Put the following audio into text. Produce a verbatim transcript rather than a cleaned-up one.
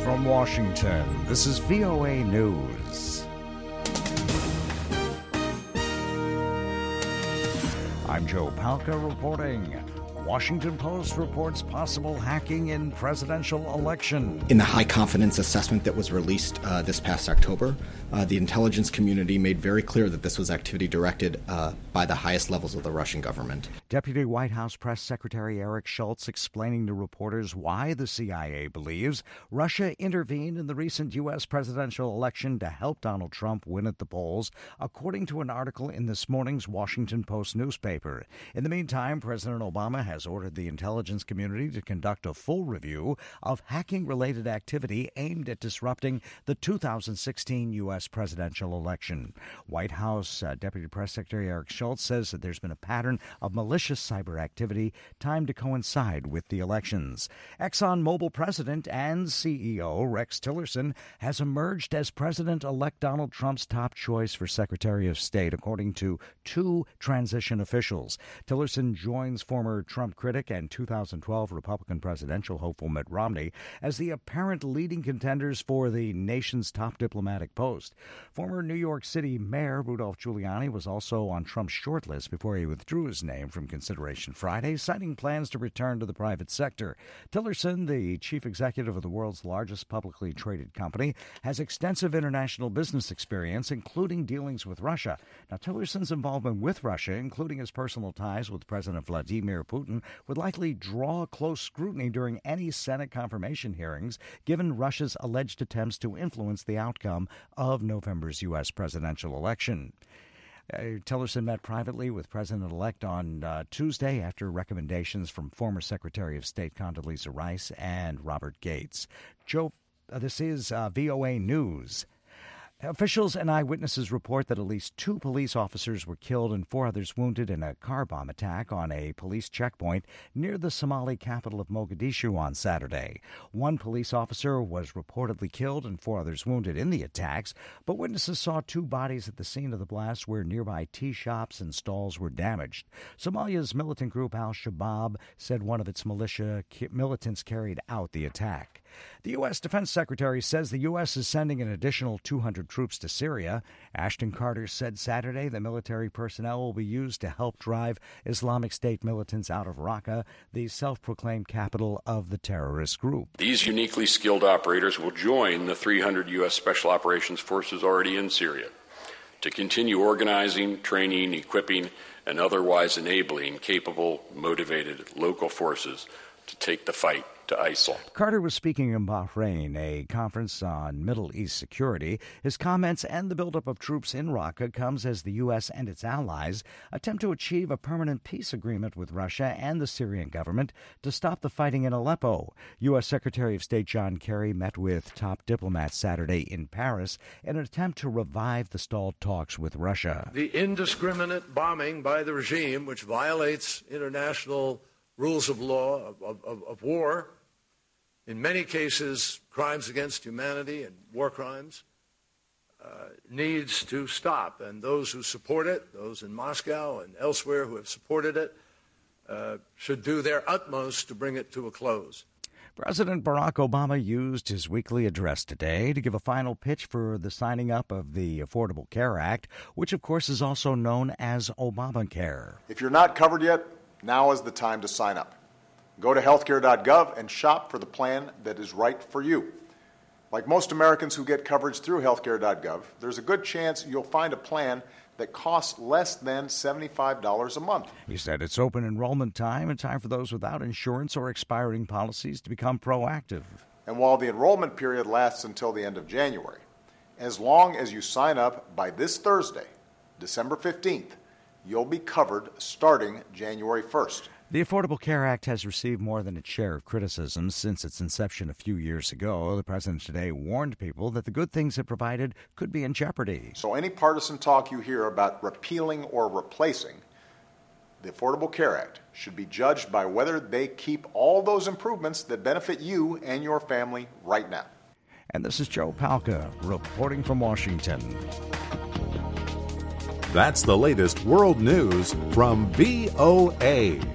from Washington, this is V O A News. I'm Joe Palca reporting. Washington Post reports possible hacking in presidential election. In the high-confidence assessment that was released uh, this past October, uh, the intelligence community made very clear that this was activity directed uh, by the highest levels of the Russian government. Deputy White House Press Secretary Eric Schultz explaining to reporters why the C I A believes Russia intervened in the recent U S presidential election to help Donald Trump win at the polls, according to an article in this morning's Washington Post newspaper. In the meantime, President Obama has ordered the intelligence community to conduct a full review of hacking-related activity aimed at disrupting the two thousand sixteen U S presidential election. White House uh, Deputy Press Secretary Eric Schultz says that there's been a pattern of malicious cyber activity timed to coincide with the elections. ExxonMobil president and C E O Rex Tillerson has emerged as President-elect Donald Trump's top choice for Secretary of State, according to two transition officials. Tillerson joins former Trump critic and two thousand twelve Republican presidential hopeful Mitt Romney as the apparent leading contenders for the nation's top diplomatic post. Former New York City Mayor Rudolph Giuliani was also on Trump's shortlist before he withdrew his name from consideration Friday, citing plans to return to the private sector. Tillerson, the chief executive of the world's largest publicly traded company, has extensive international business experience, including dealings with Russia. Now, Tillerson's involvement with Russia, including his personal ties with President Vladimir Putin, would likely draw close scrutiny during any Senate confirmation hearings, given Russia's alleged attempts to influence the outcome of November's U S presidential election. Uh, Tillerson met privately with President-elect on uh, Tuesday after recommendations from former Secretary of State Condoleezza Rice and Robert Gates. Joe, uh, this is uh, V O A News. Officials and eyewitnesses report that at least two police officers were killed and four others wounded in a car bomb attack on a police checkpoint near the Somali capital of Mogadishu on Saturday. One police officer was reportedly killed and four others wounded in the attacks, but witnesses saw two bodies at the scene of the blast where nearby tea shops and stalls were damaged. Somalia's militant group Al-Shabaab said one of its militia militants carried out the attack. The U S. Defense Secretary says the U S is sending an additional two hundred troops to Syria. Ashton Carter said Saturday the military personnel will be used to help drive Islamic State militants out of Raqqa, the self-proclaimed capital of the terrorist group. These uniquely skilled operators will join the three hundred U S. Special Operations Forces already in Syria to continue organizing, training, equipping, and otherwise enabling capable, motivated local forces to take the fight to ISIL. Carter was speaking in Bahrain, a conference on Middle East security. His comments and the buildup of troops in Raqqa comes as the U S and its allies attempt to achieve a permanent peace agreement with Russia and the Syrian government to stop the fighting in Aleppo. U S. Secretary of State John Kerry met with top diplomats Saturday in Paris in an attempt to revive the stalled talks with Russia. The indiscriminate bombing by the regime, which violates international rules of law, of, of, of war, in many cases, crimes against humanity and war crimes, uh, needs to stop. And those who support it, those in Moscow and elsewhere who have supported it, uh, should do their utmost to bring it to a close. President Barack Obama used his weekly address today to give a final pitch for the signing up of the Affordable Care Act, which, of course, is also known as Obamacare. If you're not covered yet, now is the time to sign up. Go to healthcare dot gov and shop for the plan that is right for you. Like most Americans who get coverage through healthcare dot gov, there's a good chance you'll find a plan that costs less than seventy-five dollars a month. He said it's open enrollment time and time for those without insurance or expiring policies to become proactive. And while the enrollment period lasts until the end of January, as long as you sign up by this Thursday, December fifteenth, you'll be covered starting January first. The Affordable Care Act has received more than its share of criticism since its inception a few years ago. The president today warned people that the good things it provided could be in jeopardy. So any partisan talk you hear about repealing or replacing the Affordable Care Act should be judged by whether they keep all those improvements that benefit you and your family right now. And this is Joe Palca reporting from Washington. That's the latest world news from V O A.